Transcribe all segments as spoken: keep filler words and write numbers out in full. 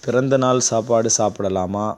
பிறந்த நாள் சாப்பாடு சாப்பிடலாமா?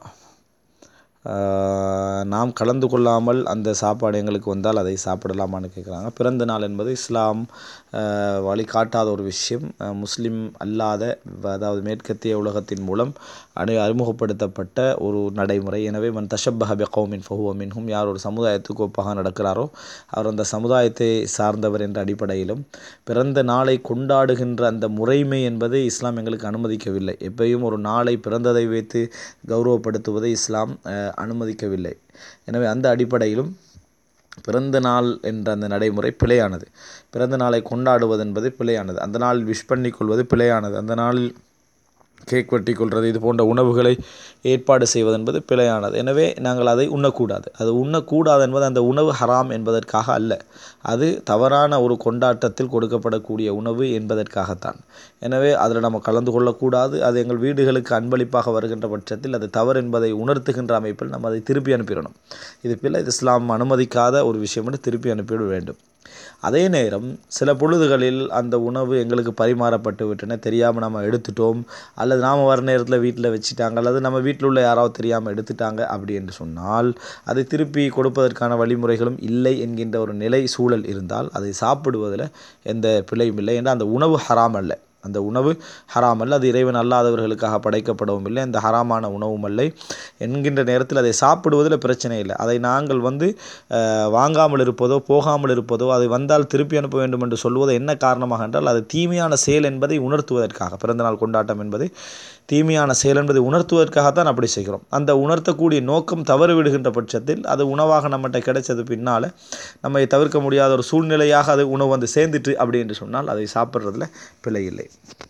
நாம் கலந்து கொள்ளாமல் அந்த சாப்பாடு எங்களுக்கு வந்தால் அதை சாப்பிடலாமான்னு கேட்குறாங்க. பிறந்த நாள் என்பது இஸ்லாம் வழிகாட்டாத ஒரு விஷயம். முஸ்லீம் அல்லாத, அதாவது மேற்கத்திய உலகத்தின் மூலம் அணி அறிமுகப்படுத்தப்பட்ட ஒரு நடைமுறை. எனவே மன் தஷப்பஹ பிகௌமின் ஃபஹுவ மின்ஹும், யார் ஒரு சமுதாயத்துக்கு ஒப்பாக நடக்கிறாரோ அவர் அந்த சமுதாயத்தை சார்ந்தவர் என்ற அடிப்படையிலும், பிறந்த நாளை கொண்டாடுகின்ற அந்த முறைமை என்பது இஸ்லாம் எங்களுக்கு அனுமதிக்கவில்லை. எப்பயும் ஒரு நாளை பிறந்ததை வைத்து கௌரவப்படுத்துவதை இஸ்லாம் அனுமதிக்கவில்லை. எனவே அந்த அடிப்படையிலும் பிறந்த நாள் என்ற அந்த நடைமுறை பிழையானது. பிறந்த நாளை கொண்டாடுவது என்பது பிழையானது. அந்த நாள் விஷ் பண்ணி கொள்வது பிழையானது. அந்த நாளில் கேக் வெட்டி கொள்வது, இது போன்ற உணவுகளை ஏற்பாடு செய்வது என்பது பிழையானது. எனவே நாங்கள் அதை உண்ணக்கூடாது. அது உண்ணக்கூடாது என்பது அந்த உணவு ஹராம் என்பதற்காக அல்ல, அது தவறான ஒரு கொண்டாட்டத்தில் கொடுக்கப்படக்கூடிய உணவு என்பதற்காகத்தான். எனவே அதில் நம்ம கலந்து கொள்ளக்கூடாது. அது எங்கள் வீடுகளுக்கு அன்பளிப்பாக வருகின்ற பட்சத்தில் அது தவறு என்பதை உணர்த்துகின்ற அமைப்பில் நம்ம அதை திருப்பி அனுப்பிடணும். இது பிள்ளை இஸ்லாம் அனுமதிக்காத ஒரு விஷயம் என்று திருப்பி அனுப்பிவிட வேண்டும். அதே நேரம் சில பொழுதுகளில் அந்த உணவு எங்களுக்கு பரிமாறப்பட்டு விட்டன, தெரியாமல் நம்ம எடுத்துட்டோம், அல்லது நாம் வர நேரத்தில் வீட்டில் வச்சுட்டாங்க, அல்லது நம்ம வீட்டில் உள்ள யாராவது தெரியாமல் எடுத்துட்டாங்க அப்படி என்று சொன்னால் அதை திருப்பி கொடுப்பதற்கான வழிமுறைகளும் இல்லை என்கின்ற ஒரு நிலை சூழல் இருந்தால் அதை சாப்பிடுவதில் எந்த பிழையும் இல்லை. ஏன்னா அந்த உணவு ஹராம் அல்ல, அந்த உணவு ஹராம் அல்ல, அது இறைவன் அல்லாதவர்களுக்காக படைக்கப்படவும் இல்லை, அந்த ஹராமான உணவும் இல்லை என்கின்ற நேரத்தில் அதை சாப்பிடுவதில் பிரச்சனை இல்லை. அதை நாங்கள் வந்து வாங்காமல் இருப்பதோ போகாமல் இருப்பதோ, அதை வந்தால் திருப்பி அனுப்ப வேண்டும் என்று சொல்வது என்ன காரணமாக என்றால் அது தீமையான செயல் என்பதை உணர்த்துவதற்காக. பிறந்தநாள் கொண்டாட்டம் என்பது தீமையான செயல் என்பதை உணர்த்துவதற்காகத்தான் அப்படி செய்கிறோம். அந்த உணர்த்தக்கூடிய நோக்கம் தவறு விடுகின்ற பட்சத்தில் அது உணவாக நம்மகிட்ட கிடைச்சது பின்னால் நம்மை தவிர்க்க முடியாத ஒரு சூழ்நிலையாக அது உணவு வந்து சேர்ந்துட்டு அப்படி என்று சொன்னால் அதை சாப்பிட்றதுல பிழை இல்லை.